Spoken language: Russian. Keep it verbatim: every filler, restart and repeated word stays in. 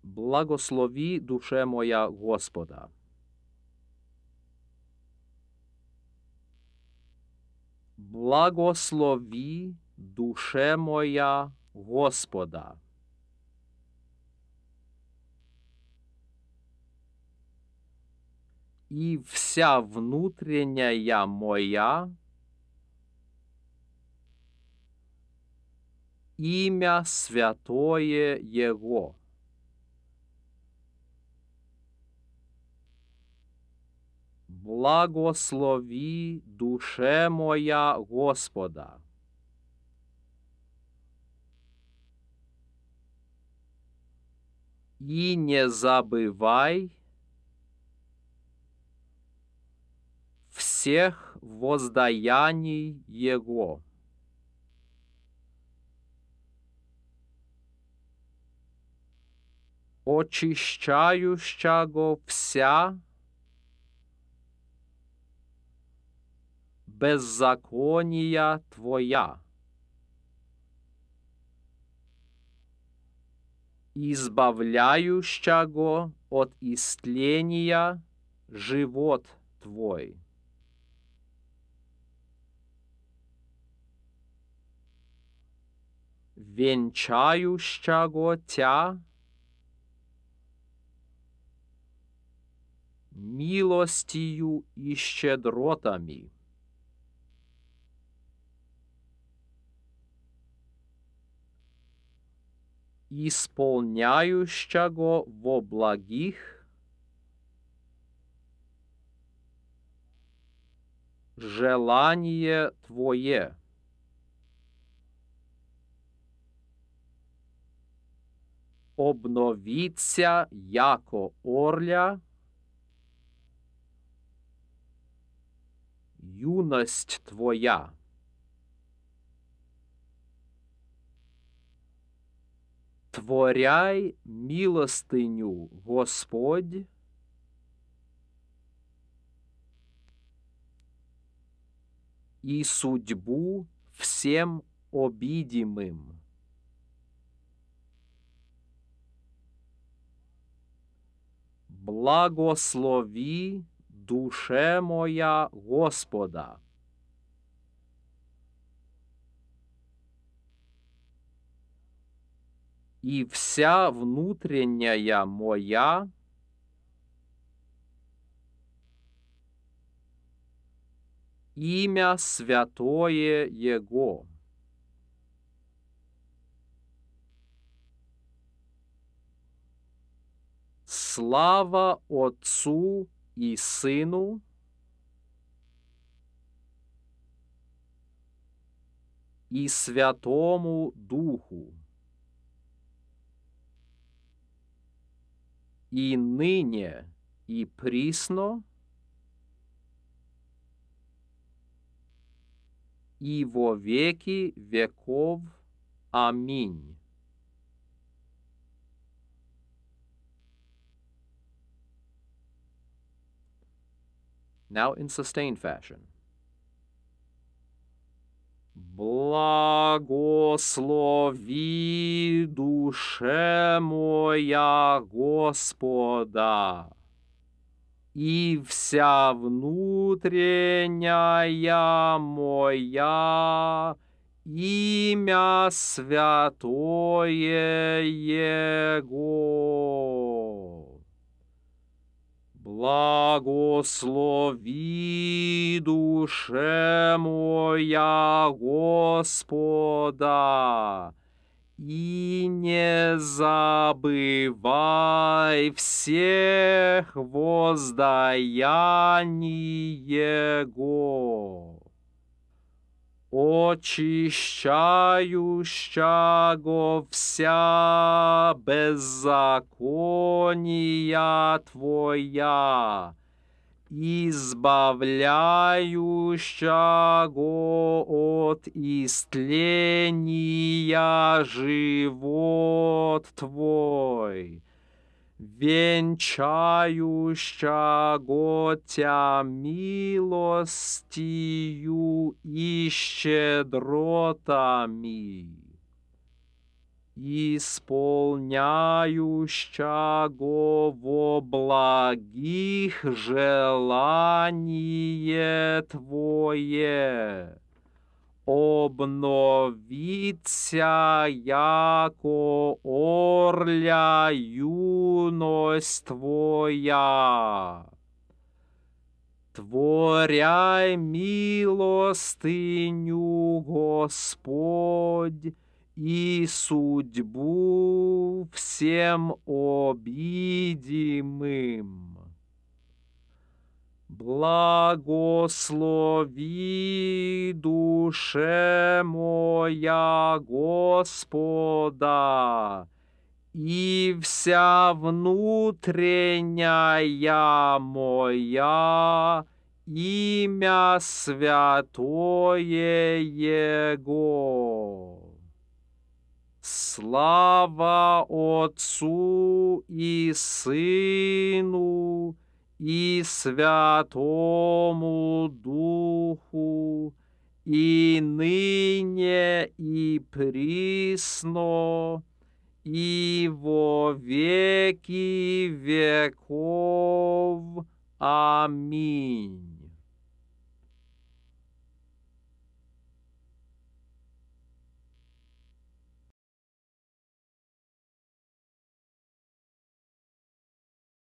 Благослови, душе моя, Господа. Благослови, душе моя, Господа. И вся внутренняя моя имя святое Его. Благослови, душе моя, Господа. И не забывай всех воздаяний Его. Очищающего вся беззакония Твоя, избавляющего от истления живот Твой. Венчающего Тя милостью и щедротами. Исполняющего во благих желание Твое. Обновиться, яко орля, юность Твоя. Творяй милостыню, Господь, и судьбу всем обидимым. Благослови, душе моя, Господа. И вся внутренняя моя имя святое Его. Слава Отцу и Сыну и Святому Духу, и ныне, и присно, и во веки веков. Аминь. Now in sustained fashion. Благослови, душе моя, Господа, и вся внутренняя моя имя святое Его. Благослови, душе моя, Господа, и не забывай всех воздаяний Его, очищающего вся беззакония Твоя, избавляющего от истления живот Твой, венчающего Тя милостью и щедротами, исполняющего во благих желание Твое, обновиться, яко орля юность Твоя. Творяй милостыню, Господь, и судьбу всем обидимым. Благослови душе моя Господа, и вся внутренняя моя имя святое Его. Слава Отцу и Сыну и Святому Духу, и ныне, и присно, и во веки веков. Аминь.